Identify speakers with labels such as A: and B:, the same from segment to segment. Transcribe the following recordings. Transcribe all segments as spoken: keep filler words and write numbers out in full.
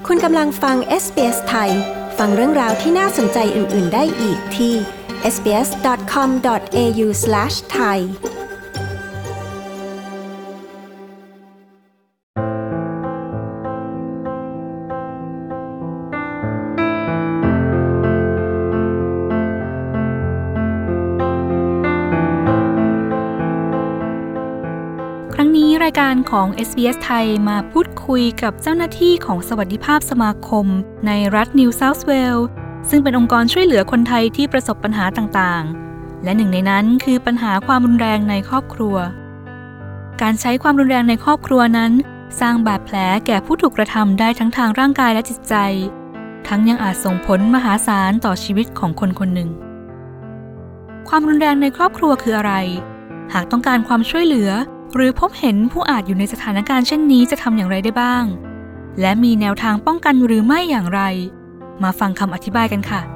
A: คุณกำลังฟัง เอส บี เอส ไทยฟังเรื่องราวที่น่าสนใจอื่นๆได้อีกที่ เอส บี เอส ดอท คอม ดอท เอ ยู สแลช ไทย
B: ครั้งนี้รายการของ เอส บี เอส ไทยมาพูดคุยกับเจ้าหน้าที่ของสวัสดิภาพสมาคมในรัฐนิวเซาท์เวลส์ซึ่งเป็นองค์กรช่วยเหลือคนไทยที่ประสบปัญหาต่างๆและหนึ่งในนั้นคือปัญหาความรุนแรงในครอบครัวการใช้ความรุนแรงในครอบครัวนั้นสร้างบาดแผลแก่ผู้ถูกกระทำได้ทั้งทางร่างกายและจิตใจทั้งยังอาจส่งผลมหาศาลต่อชีวิตของคนคนหนึ่งความรุนแรงในครอบครัวคืออะไรหากต้องการความช่วยเหลือหรือพบเห็นผู้อาจอยู่ในสถานการณ์เช่นนี้จะทำอย่างไรได้บ้างและมีแนวทางป้องกันหรือไม่อย่างไรมาฟังคำอธิบายกันค่ะ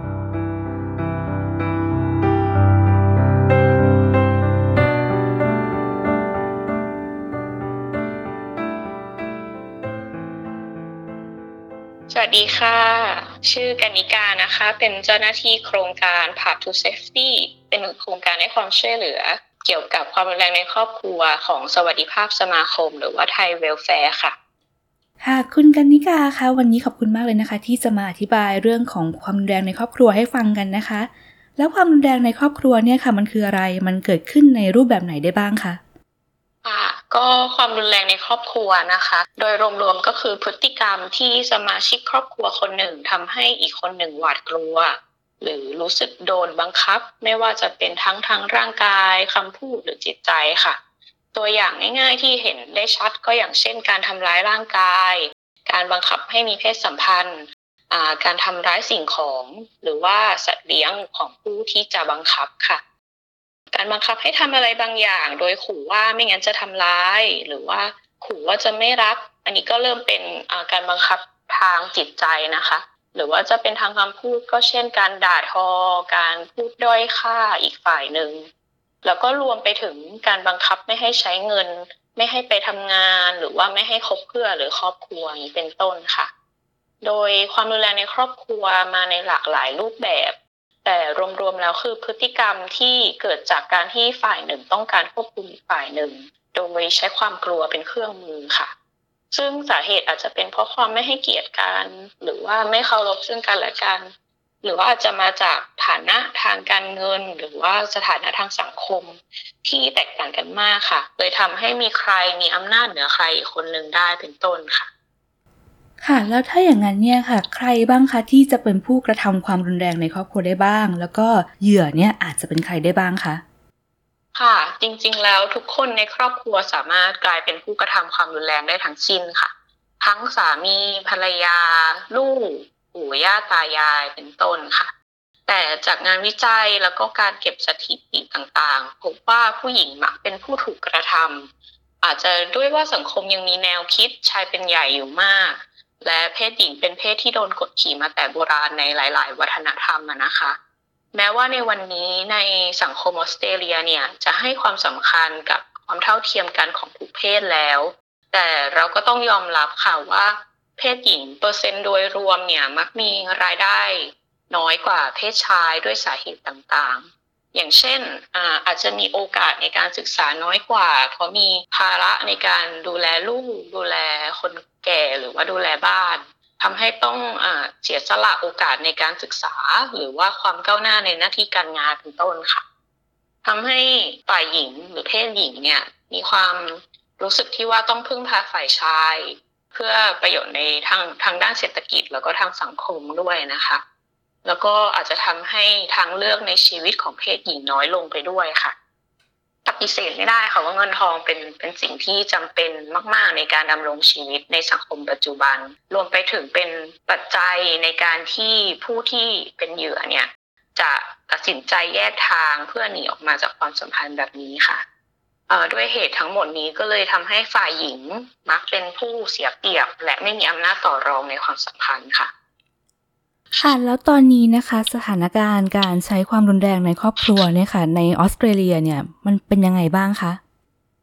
C: สวัสดีค่ะชื่อกนิกานะคะเป็นเจ้าหน้าที่โครงการ Path to Safety เป็นโครงการให้ความช่วยเหลือเกี่ยวกับความรุนแรงในครอบครัวของสวัสดิภาพสมาคมหรือว่าไทยเวลแฟร์ค่ะ
B: ค่ะคุณกนิกาคะวันนี้ขอบคุณมากเลยนะคะที่จะมาอธิบายเรื่องของความรุนแรงในครอบครัวให้ฟังกันนะคะแล้วความรุนแรงในครอบครัวเนี่ยค่ะมันคืออะไรมันเกิดขึ้นในรูปแบบไหนได้บ้างคะ
C: ค่ะก็ความรุนแรงในครอบครัวนะคะโดยรวมๆก็คือพฤติกรรมที่สมาชิกครอบครัวคนหนึ่งทำให้อีกคนหนึ่งหวาดกลัวหรือรู้สึกโดนบังคับไม่ว่าจะเป็นทั้งทางร่างกายคำพูดหรือจิตใจค่ะตัวอย่างง่ายๆที่เห็นได้ชัดก็อย่างเช่นการทำร้ายร่างกายการบังคับให้มีเพศสัมพันธ์การทำร้ายสิ่งของหรือว่าสัตว์เลี้ยงของผู้ที่จะบังคับค่ะการบังคับให้ทำอะไรบางอย่างโดยขู่ว่าไม่งั้นจะทำร้ายหรือว่าขู่ว่าจะไม่รักอันนี้ก็เริ่มเป็นการบังคับทางจิตใจนะคะหรือว่าจะเป็นทางคำพูดก็เช่นการด่าทอการพูดด้อยค่าอีกฝ่ายหนึ่งแล้วก็รวมไปถึงการบังคับไม่ให้ใช้เงินไม่ให้ไปทำงานหรือว่าไม่ให้คบเพื่อนหรือครอบครัวนี้เป็นต้นค่ะโดยความรุนแรงในครอบครัวมาในหลากหลายรูปแบบแต่รวมๆแล้วคือพฤติกรรมที่เกิดจากการที่ฝ่ายหนึ่งต้องการควบคุมอีกฝ่ายหนึ่งโดยใช้ความกลัวเป็นเครื่องมือค่ะซึ่งสาเหตุอาจจะเป็นเพราะความไม่ให้เกียรติกันหรือว่าไม่เคารพซึ่งกันและกันหรือว่าอาจจะมาจากฐานะทางการเงินหรือว่าสถานะทางสังคมที่แตกต่างกันมากค่ะเลยทำให้มีใครมีอำนาจเหนือใครอีกคนนึงได้เป็นต้นค่ะ
B: ค่ะแล้วถ้าอย่างนั้นเนี่ยค่ะใครบ้างคะที่จะเป็นผู้กระทำความรุนแรงในครอบครัวได้บ้างแล้วก็เหยื่อเนี่ยอาจจะเป็นใครได้บ้างคะ
C: ค่ะจริงๆแล้วทุกคนในครอบครัวสามารถกลายเป็นผู้กระทำความรุนแรงได้ทั้งสิ้นค่ะทั้งสามีภรรยาลูกปู่ย่าตายายเป็นต้นค่ะแต่จากงานวิจัยแล้วก็การเก็บสถิติต่างๆพบว่าผู้หญิงมักเป็นผู้ถูกกระทำอาจจะด้วยว่าสังคมยังมีแนวคิดชายเป็นใหญ่อยู่มากและเพศหญิงเป็นเพศที่โดนกดขี่มาแต่โบราณในหลายๆวัฒนธรรมนะคะแม้ว่าในวันนี้ในสังคมออสเตรเลียเนี่ยจะให้ความสำคัญกับความเท่าเทียมกันของทุกเพศแล้วแต่เราก็ต้องยอมรับค่ะว่าเพศหญิงเปอร์เซ็นต์โดยรวมเนี่ยมักมีรายได้น้อยกว่าเพศชายด้วยสาเหตุต่างๆอย่างเช่น อ่า อาจจะมีโอกาสในการศึกษาน้อยกว่าเพราะมีภาระในการดูแลลูกดูแลคนแก่หรือว่าดูแลบ้านทำให้ต้องอ่าเสียสละโอกาสในการศึกษาหรือว่าความก้าวหน้าในหน้าที่การงานเป็นต้นค่ะทำให้ฝ่ายหญิงหรือเพศหญิงเนี่ยมีความรู้สึกที่ว่าต้องพึ่งพาฝ่ายชายเพื่อประโยชน์ในทางทางด้านเศรษฐกิจแล้วก็ทางสังคมด้วยนะคะแล้วก็อาจจะทำให้ทางเลือกในชีวิตของเพศหญิงน้อยลงไปด้วยค่ะปฏิเสธไม่ได้ค่ะว่าเงินทองเป็นเป็นสิ่งที่จำเป็นมากๆในการดำรงชีวิตในสังคมปัจจุบันรวมไปถึงเป็นปัจจัยในการที่ผู้ที่เป็นเหยื่อเนี่ยจะตัดสินใจแยกทางเพื่อหนีออกมาจากความสัมพันธ์แบบนี้ค่ะเอ่อด้วยเหตุทั้งหมดนี้ก็เลยทำให้ฝ่ายหญิงมักเป็นผู้เสียเปรียบและไม่มีอำนาจต่อรองในความสัมพันธ์ค่ะ
B: ค่ะแล้วตอนนี้นะคะสถานการณ์การใช้ความรุนแรงในครอบครัวเนี่ยค่ะในออสเตรเลียเนี่ยมันเป็นยังไงบ้างคะ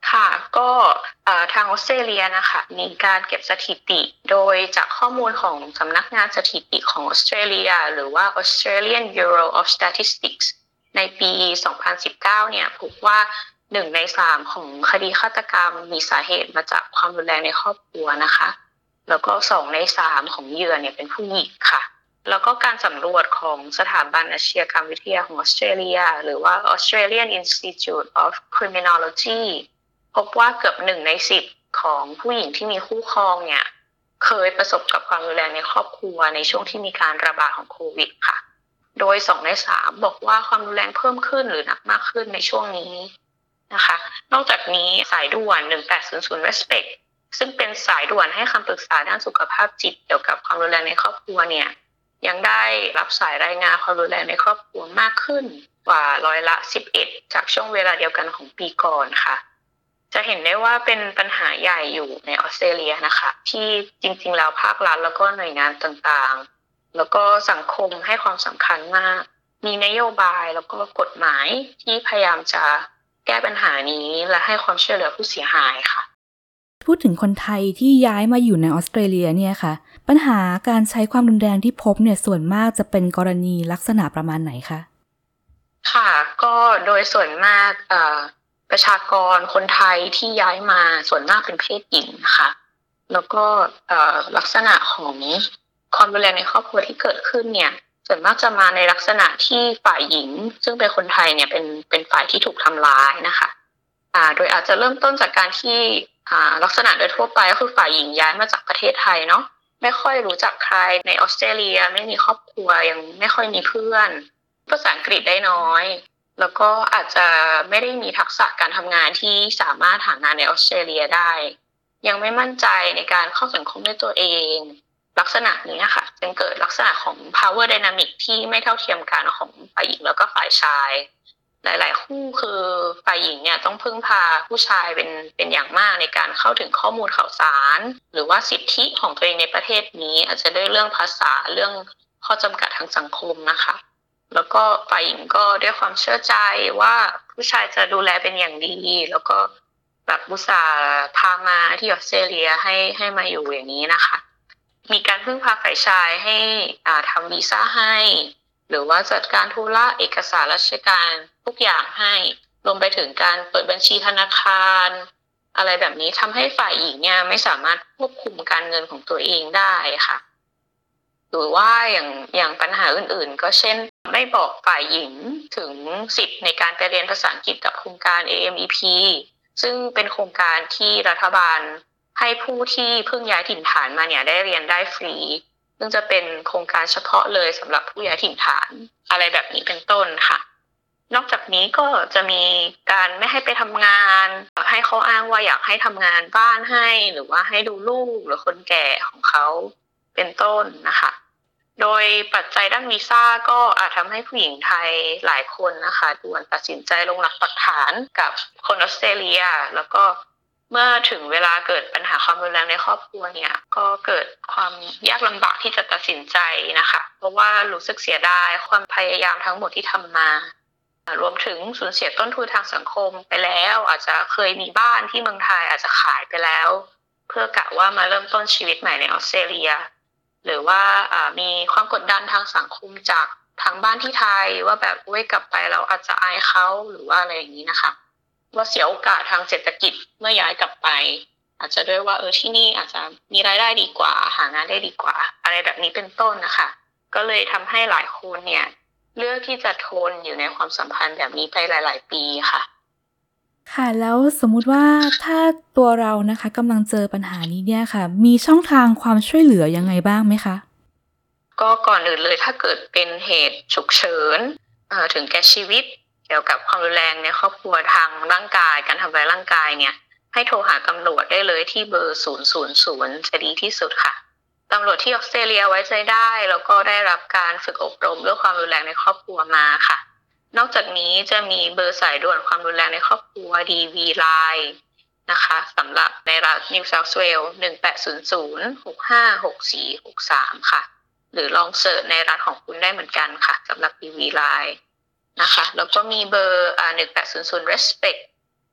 C: ค่ะก็เอ่อทางออสเตรเลียนะคะมีการเก็บสถิติโดยจากข้อมูลของสำนักงานสถิติของออสเตรเลียหรือว่า Australian Bureau of Statistics ในปีสองพันสิบเก้าเนี่ยพบว่าหนึ่งในสามของคดีฆาตกรรมมีสาเหตุมาจากความรุนแรงในครอบครัวนะคะแล้วก็สองในสามของเหยื่อเนี่ยเป็นผู้หญิงค่ะแล้วก็การสำรวจของสถาบันอาชญากรรมวิทยาของออสเตรเลียหรือว่า Australian Institute of Criminologyพบว่าเกือบหนึ่งในสิบของผู้หญิงที่มีคู่ครองเนี่ยเคยประสบกับความรุนแรงในครอบครัวในช่วงที่มีการระบาดของโควิดค่ะโดยสองในสามบอกว่าความรุนแรงเพิ่มขึ้นหรือหนักมากขึ้นในช่วงนี้นะคะนอกจากนี้สายด่วนหนึ่งแปดศูนย์ศูนย์ Respect ซึ่งเป็นสายด่วนให้คำปรึกษาด้านสุขภาพจิตเกี่ยวกับความรุนแรงในครอบครัวเนี่ยยังได้รับสายรายงานความรุนแรงในครอบครัวมากขึ้นกว่าร้อยละสิบเอ็ดจากช่วงเวลาเดียวกันของปีก่อนค่ะจะเห็นได้ว่าเป็นปัญหาใหญ่อยู่ในออสเตรเลียนะคะที่จริงๆแล้วภาครัฐแล้วก็หน่วยงานต่างๆแล้วก็สังคมให้ความสำคัญมากมีนโยบายแล้วก็กฎหมายที่พยายามจะแก้ปัญหานี้และให้ความช่วยเหลือผู้เสียหายค่ะ
B: พูดถึงคนไทยที่ย้ายมาอยู่ในออสเตรเลียเนี่ยค่ะปัญหาการใช้ความรุนแรงที่พบเนี่ยส่วนมากจะเป็นกรณีลักษณะประมาณไหนคะ
C: ค่ะก็โดยส่วนมากเอ่อประชากรคนไทยที่ย้ายมาส่วนมากเป็นเพศหญิงนะคะแล้วก็เอ่อลักษณะของความรุนแรงในครอบครัวที่เกิดขึ้นเนี่ยส่วนมากจะมาในลักษณะที่ฝ่ายหญิงซึ่งเป็นคนไทยเนี่ยเป็นเป็นฝ่ายที่ถูกทำร้ายนะคะอ่าโดยอาจจะเริ่มต้นจากการที่อ่าลักษณะโดยทั่วไปก็คือฝ่ายหญิงย้ายมาจากประเทศไทยเนาะไม่ค่อยรู้จักใครในออสเตรเลียไม่มีครอบครัวยังไม่ค่อยมีเพื่อนภาษาอังกฤษได้น้อยแล้วก็อาจจะไม่ได้มีทักษะการทำงานที่สามารถหางานในออสเตรเลียได้ยังไม่มั่นใจในการเข้าสังคมด้วยตัวเองลักษณะนี้ค่ะจึงเกิดลักษณะของ power dynamic ที่ไม่เท่าเทียมกันของฝ่ายหญิงแล้วก็ฝ่ายชายหลายๆคู่คือฝ่ายหญิงเนี่ยต้องพึ่งพาผู้ชายเป็นเป็นอย่างมากในการเข้าถึงข้อมูลข่าวสารหรือว่าสิทธิของตัวเองในประเทศนี้อาจจะด้วยเรื่องภาษาเรื่องข้อจำกัดทางสังคมนะคะแล้วก็ฝ่ายหญิงก็ด้วยความเชื่อใจว่าผู้ชายจะดูแลเป็นอย่างดีแล้วก็แบบอุตส่าห์พามาที่ออสเตรเลียให้ให้มาอยู่อย่างนี้นะคะมีการพึ่งพาฝ่ายชายให้อ่าทำวีซ่าให้หรือว่าจัดการธุระเอกสารราชการทุกอย่างให้รวมไปถึงการเปิดบัญชีธนาคารอะไรแบบนี้ทำให้ฝ่ายหญิงเนี่ยไม่สามารถควบคุมการเงินของตัวเองได้ค่ะหรือว่าอย่างอย่างปัญหาอื่นๆก็เช่นไม่บอกฝ่ายหญิงถึงสิทธิ์ในการไปเรียนภาษาอังกฤษกับโครงการ เอ เอ็ม อี พี ซึ่งเป็นโครงการที่รัฐบาลให้ผู้ที่เพิ่งย้ายถิ่นฐานมาเนี่ยได้เรียนได้ฟรีซึ่งจะเป็นโครงการเฉพาะเลยสำหรับผู้ย้ายถิ่นฐานอะไรแบบนี้เป็นต้นค่ะนอกจากนี้ก็จะมีการไม่ให้ไปทำงานให้เขาอ้างว่าอยากให้ทำงานบ้านให้หรือว่าให้ดูลูกหรือคนแก่ของเขาเป็นต้นนะคะโดยปัจจัยด้านวีซ่าก็อาจทำให้ผู้หญิงไทยหลายคนนะคะด่วนตัดสินใจลงหลักปักฐานกับคนออสเตรเลียแล้วก็เมื่อถึงเวลาเกิดปัญหาความรุนแรงในครอบครัวเนี่ยก็เกิดความยากลำบากที่จะตัดสินใจนะคะเพราะว่ารู้สึกเสียดายความพยายามทั้งหมดที่ทำมารวมถึงสูญเสียต้นทุนทางสังคมไปแล้วอาจจะเคยมีบ้านที่เมืองไทยอาจจะขายไปแล้วเพื่อกะว่ามาเริ่มต้นชีวิตใหม่ในออสเตรเลียหรือว่ามีความกดดันทางสังคมจากทางบ้านที่ไทยว่าแบบเว้ยกลับไปแล้วอาจจะอายเขาหรือว่าอะไรอย่างนี้นะคะว่าเสียโอกาสทางเศรษฐกิจเมื่อย้ายกลับไปอาจจะด้วยว่าเออที่นี่อาจจะมีรายได้ดีกว่าหางานได้ดีกว่าอะไรแบบนี้เป็นต้นนะคะก็เลยทำให้หลายคนเนี่ยเลือกที่จะทนอยู่ในความสัมพันธ์แบบนี้ไปหลายๆปีค่ะ
B: ค่ะแล้วสมมุติว่าถ้าตัวเรานะคะกำลังเจอปัญหานี้เนี่ยค่ะมีช่องทางความช่วยเหลือยังไงบ้างไหมคะ
C: ก็ก่อนอื่นเลยถ้าเกิดเป็นเหตุฉุกเฉินถึงแก่ชีวิตเกี่ยวกับความรุนแรงในครอบครัวทางร่างกายการทำร้ายร่างกายเนี่ยให้โทรหาตำรวจได้เลยที่เบอร์ศูนย์ ศูนย์ ศูนย์จะดีที่สุดค่ะตำรวจที่ออสเตรเลียไว้ใจได้แล้วก็ได้รับการฝึกอบรมเรื่องความรุนแรงในครอบครัวมาค่ะนอกจากนี้จะมีเบอร์สายด่วนความรุนแรงในครอบครัว ดี วี Line นะคะสำหรับในรัฐ New South Wales หนึ่งแปดศูนย์ ศูนย์ หกห้า หกสี่ หกสามค่ะหรือลองเสิร์ชในรัฐของคุณได้เหมือนกันค่ะสำหรับ ดี วี Line นะคะแล้วก็มีเบอร์อ่าหนึ่งแปดศูนย์ศูนย์ Respect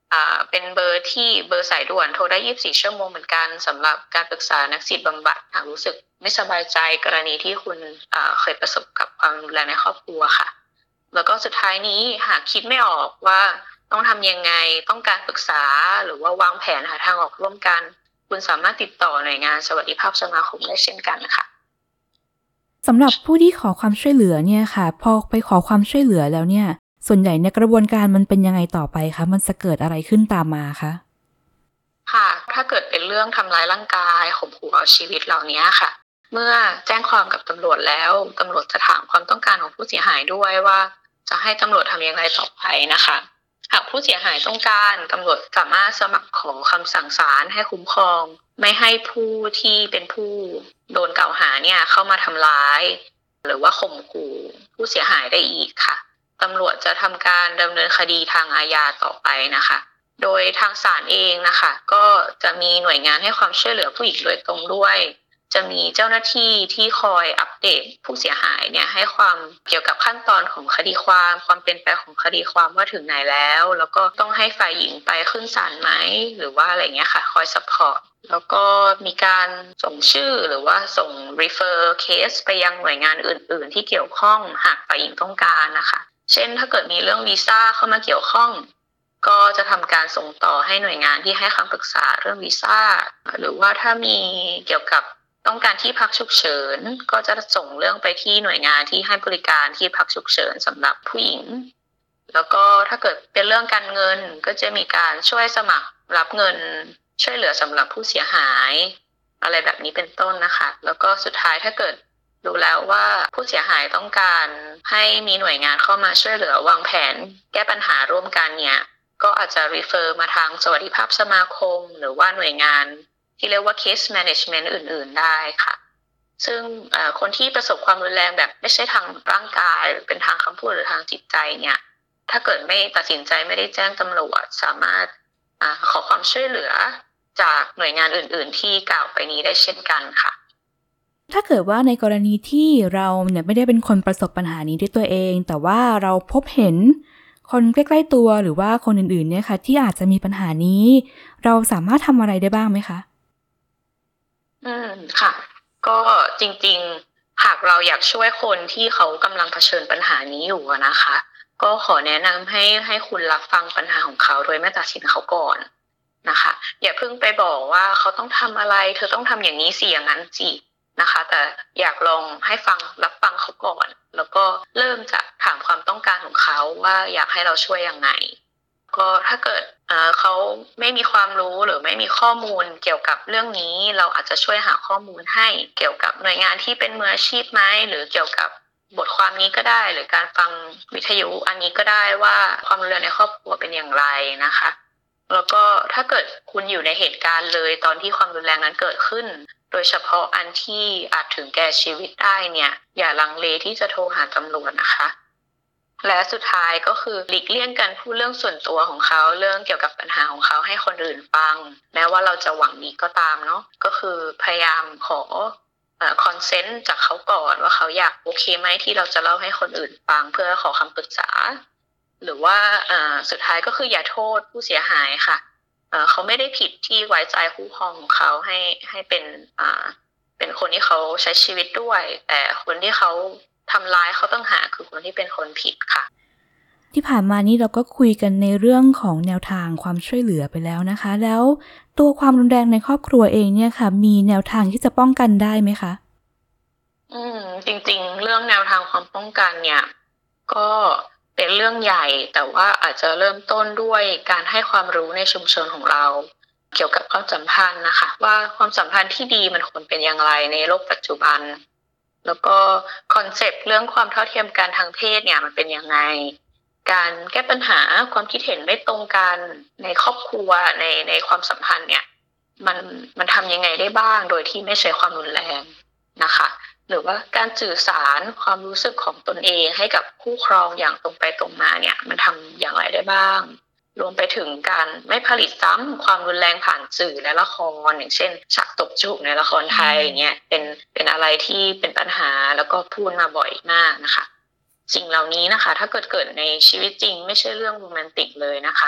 C: อ่าเป็นเบอร์ที่เบอร์สายด่วนโทรได้ยี่สิบสี่ชั่วโมงเหมือนกันสำหรับการปรึกษานักจิตบำบัดหากรู้สึกไม่สบายใจกรณีที่คุณอ่าเคยประสบกับความรุนแรงในครอบครัวค่ะแล้วก็สุดท้ายนี้หากคิดไม่ออกว่าต้องทำยังไงต้องการปรึกษาหรือว่าวางแผนหาทางออกร่วมกันคุณสามารถติดต่อหน่วยงานสวัสดิภาพสมาคมได้เช่นกันค่ะ
B: สำหรับผู้ที่ขอความช่วยเหลือเนี่ยค่ะพอไปขอความช่วยเหลือแล้วเนี่ยส่วนใหญ่ในกระบวนการมันเป็นยังไงต่อไปคะมันจะเกิดอะไรขึ้นตามมาคะ
C: ค่ะถ้าเกิดเป็นเรื่องทำร้ายร่างกายข่มขู่เอาชีวิตเหล่านี้ค่ะเมื่อแจ้งความกับตำรวจแล้วตำรวจจะถามความต้องการของผู้เสียหายด้วยว่าจะให้ตำรวจทำอย่างไรต่อไปนะคะหากผู้เสียหายต้องการตำรวจสามารถสมัครขอคำสั่งศาลให้คุ้มครองไม่ให้ผู้ที่เป็นผู้โดนกล่าวหาเนี่ยเข้ามาทำร้ายหรือว่าข่มขู่ผู้เสียหายได้อีกค่ะตำรวจจะทำการดำเนินคดีทางอาญาต่อไปนะคะโดยทางศาลเองนะคะก็จะมีหน่วยงานให้ความช่วยเหลือผู้หญิงโดยตรงด้วยจะมีเจ้าหน้าที่ที่คอยอัปเดตผู้เสียหายเนี่ยให้ความเกี่ยวกับขั้นตอนของคดีความความเป็นไปของคดีความว่าถึงไหนแล้วแล้วก็ต้องให้ฝ่ายหญิงไปขึ้นศาลไหมหรือว่าอะไรเงี้ยค่ะคอยซัพพอร์ตแล้วก็มีการส่งชื่อหรือว่าส่ง refer case ไปยังหน่วยงานอื่นๆที่เกี่ยวข้องหากฝ่ายหญิงต้องการนะคะเช่นถ้าเกิดมีเรื่องวีซ่าเข้ามาเกี่ยวข้องก็จะทำการส่งต่อให้หน่วยงานที่ให้คำปรึกษาเรื่องวีซ่าหรือว่าถ้ามีเกี่ยวกับต้องการที่พักฉุกเฉินก็จะส่งเรื่องไปที่หน่วยงานที่ให้บริการที่พักฉุกเฉินสำหรับผู้หญิงแล้วก็ถ้าเกิดเป็นเรื่องการเงินก็จะมีการช่วยสมัครรับเงินช่วยเหลือสำหรับผู้เสียหายอะไรแบบนี้เป็นต้นนะคะแล้วก็สุดท้ายถ้าเกิดดูแล้วว่าผู้เสียหายต้องการให้มีหน่วยงานเข้ามาช่วยเหลือวางแผนแก้ปัญหาร่วมกันเนี่ยก็อาจจะ refer มาทางสวัสดิภาพสมาคมหรือว่าหน่วยงานที่เรียกว่า case management อื่นๆได้ค่ะซึ่งคนที่ประสบความรุนแรงแบบไม่ใช่ทางร่างกายหรือเป็นทางคำพูดหรือทางจิตใจเนี่ยถ้าเกิดไม่ตัดสินใจไม่ได้แจ้งตำรวจสามารถขอความช่วยเหลือจากหน่วยงานอื่นๆที่กล่าวไปนี้ได้เช่นกันค่ะ
B: ถ้าเกิดว่าในกรณีที่เราเนี่ยไม่ได้เป็นคนประสบปัญหานี้ด้วยตัวเองแต่ว่าเราพบเห็นคนใกล้ๆตัวหรือว่าคนอื่นๆเนี่ยค่ะที่อาจจะมีปัญหานี้เราสามารถทำอะไรได้บ้างไหมคะ
C: อืมค่ะก็จริงๆหากเราอยากช่วยคนที่เขากำลังเผชิญปัญหานี้อยู่นะคะก็ขอแนะนำให้ให้คุณรับฟังปัญหาของเขาโดยไม่ตัดสินเขาก่อนนะคะอย่าเพิ่งไปบอกว่าเขาต้องทำอะไรเธอต้องทำอย่างนี้สิอย่างนั้นสินะคะแต่อยากลองให้ฟังรับฟังเขาก่อนแล้วก็เริ่มจากถามความต้องการของเขาว่าอยากให้เราช่วยยังไงก็ถ้าเกิดเขาไม่มีความรู้หรือไม่มีข้อมูลเกี่ยวกับเรื่องนี้เราอาจจะช่วยหาข้อมูลให้เกี่ยวกับหน่วยงานที่เป็นมืออาชีพไหมหรือเกี่ยวกับบทความนี้ก็ได้หรือการฟังวิทยุอันนี้ก็ได้ว่าความรุนแรงในครอบครัวเป็นอย่างไรนะคะแล้วก็ถ้าเกิดคุณอยู่ในเหตุการณ์เลยตอนที่ความรุนแรงนั้นเกิดขึ้นโดยเฉพาะอันที่อาจถึงแก่ชีวิตได้เนี่ยอย่าลังเลที่จะโทรหาตำรวจนะคะและสุดท้ายก็คือหลีกเลี่ยงการพูดเรื่องส่วนตัวของเขาเรื่องเกี่ยวกับปัญหาของเขาให้คนอื่นฟังแม้ว่าเราจะหวังดีก็ตามเนาะก็คือพยายามขอเอ่อคอนเซนต์จากเขาก่อนว่าเขาอยากโอเคไหมที่เราจะเล่าให้คนอื่นฟังเพื่อขอคำปรึกษาหรือว่าเอ่อสุดท้ายก็คืออย่าโทษผู้เสียหายค่ะเอ่อเขาไม่ได้ผิดที่ไว้ใจคู่ครองของเขาให้ให้เป็นอ่าเป็นคนที่เขาใช้ชีวิตด้วยแต่คนที่เขาทำร้ายเขาต้องหาคือคนที่เป็นคนผิดค่ะ
B: ที่ผ่านมานี้เราก็คุยกันในเรื่องของแนวทางความช่วยเหลือไปแล้วนะคะแล้วตัวความรุนแรงในครอบครัวเองเนี่ยค่ะมีแนวทางที่จะป้องกันได้ไหมคะ
C: อืมจริงๆเรื่องแนวทางความป้องกันเนี่ยก็เป็นเรื่องใหญ่แต่ว่าอาจจะเริ่มต้นด้วยการให้ความรู้ในชุมชนของเราเกี่ยวกับความสัมพันธ์นะคะว่าความสัมพันธ์ที่ดีมันควรเป็นอย่างไรในโลกปัจจุบันแล้วก็คอนเซปต์เรื่องความเท่าเทียมกันทางเพศเนี่ยมันเป็นยังไงการแก้ปัญหาความคิดเห็นไม่ตรงกันในครอบครัวในในความสัมพันธ์เนี่ยมันมันทำยังไงได้บ้างโดยที่ไม่ใช้ความรุนแรงนะคะหรือว่าการสื่อสารความรู้สึกของตนเองให้กับคู่ครองอย่างตรงไปตรงมาเนี่ยมันทำอย่างไรได้บ้างรวมไปถึงการไม่ผลิตซ้ำความรุนแรงผ่านสื่อและละครอย่างเช่นฉากตบจูบในละครไทยอย่างเงี้ยเป็นเป็นอะไรที่เป็นปัญหาแล้วก็พูดมาบ่อยมากนะคะสิ่งเหล่านี้นะคะถ้าเกิดเกิดในชีวิตจริงไม่ใช่เรื่องโรแมนติกเลยนะคะ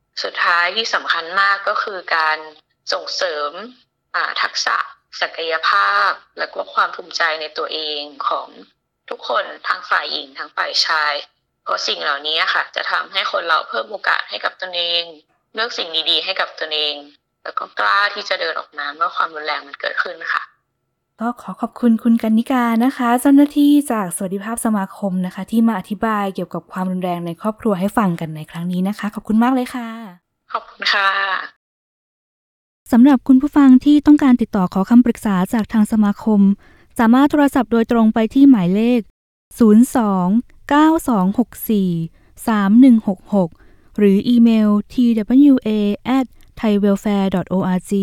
C: สุดท้ายที่สำคัญมากก็คือการส่งเสริมทักษะศักยภาพและก็ความภูมิใจในตัวเองของทุกคนทั้งฝ่ายหญิงทั้งฝ่ายชายเพราะสิ่งเหล่านี้ค่ะจะทำให้คนเราเพิ่มโอกาสให้กับตนเองเลือกสิ่งดีๆให้กับตนเองแล้วก็กล้าที่จะเดินออกมาเมื่อความรุนแรงมันเกิดขึ้นค่ะ
B: ก็ขอขอบคุณคุณกนิกานะคะเจ้าหน้าที่จากสวัสดิภาพสมาคมนะคะที่มาอธิบายเกี่ยวกับความรุนแรงในครอบครัวให้ฟังกันในครั้งนี้นะคะขอบคุณมากเลยค่ะ
C: ขอบคุณค่ะ
B: สำหรับคุณผู้ฟังที่ต้องการติดต่อขอคำปรึกษาจากทางสมาคมสามารถโทรศัพท์โดยตรงไปที่หมายเลขศูนย์ สอง เก้า สอง หก สี่ สาม หนึ่ง หก หกหรืออีเมล ที ดับเบิลยู เอ แอท ไทยเวลแฟร์ ดอท โอ อาร์ จี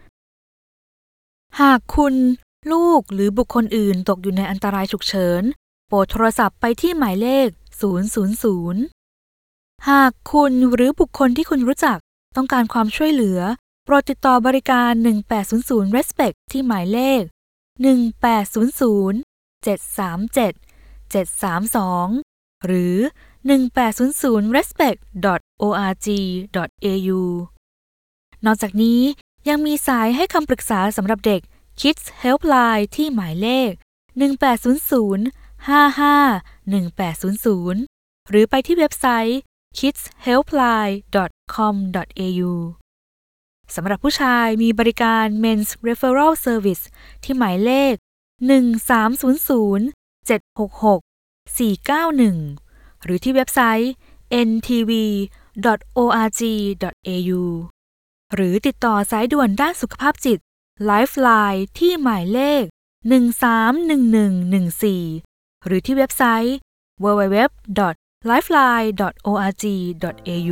B: หากคุณลูกหรือบุคคลอื่นตกอยู่ในอันตรายฉุกเฉินโปรดโทรศัพท์ไปที่หมายเลขศูนย์ ศูนย์ ศูนย์หากคุณหรือบุคคลที่คุณรู้จักต้องการความช่วยเหลือโปรดติดต่อบริการหนึ่งแปดศูนย์ศูนย์ Respect ที่หมายเลขหนึ่งแปดศูนย์ศูนย์ เจ็ด สาม เจ็ด เจ็ด สาม สองหรือหนึ่งแปดศูนย์ศูนย์ เรสเปค ดอท โอ อาร์ จี ดอท เอ ยู นอกจากนี้ยังมีสายให้คำปรึกษาสำหรับเด็ก Kids Helpline ที่หมายเลขหนึ่งแปดศูนย์ศูนย์ ห้า ห้า หนึ่งแปดศูนย์ศูนย์หรือไปที่เว็บไซต์ คิดส์ เฮลป์ไลน์ ดอท คอม ดอท เอ ยู สำหรับผู้ชายมีบริการ Men's Referral Service ที่หมายเลขหนึ่งสามศูนย์ศูนย์ เจ็ด หก หก สี่ เก้า หนึ่งหรือที่เว็บไซต์ เอ็น ที วี ดอท โอ อาร์ จี ดอท เอ ยู หรือติดต่อสายด่วนด้านสุขภาพจิต Lifeline ที่หมายเลขหนึ่งสามหนึ่งหนึ่งหนึ่งสี่หรือที่เว็บไซต์ ดับเบิลยู ดับเบิลยู ดับเบิลยู ดอท ไลฟ์ไลน์ ดอท โอ อาร์ จี ดอท เอ ยู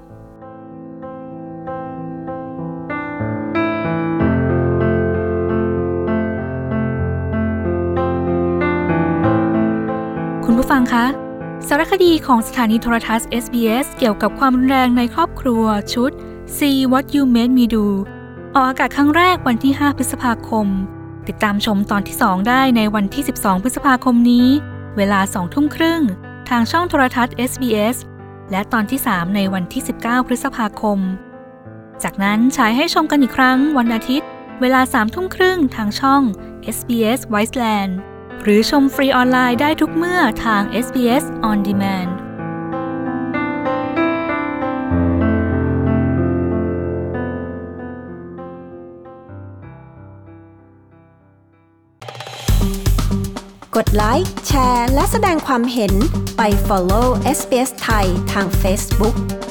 B: คุณผู้ฟังคะสารคดีของสถานีโทรทัศน์ เอส บี เอส เกี่ยวกับความรุนแรงในครอบครัวชุด See What You Made Me Do ออกอากาศครั้งแรกวันที่ห้าพฤษภาคมติดตามชมตอนที่สองได้ในวันที่สิบสองพฤษภาคมนี้เวลาสองทุ่มครึ่งทางช่องโทรทัศน์ เอส บี เอส และตอนที่สามในวันที่สิบเก้าพฤษภาคมจากนั้นฉายให้ชมกันอีกครั้งวันอาทิตย์เวลาสามทุ่มครึ่งทางช่อง เอส บี เอส Wiseland หรือชมฟรีออนไลน์ได้ทุกเมื่อทาง เอส บี เอส On Demand
A: กดไลค์แชร์และแสดงความเห็นไป follow เอส บี เอส ไทยทาง Facebook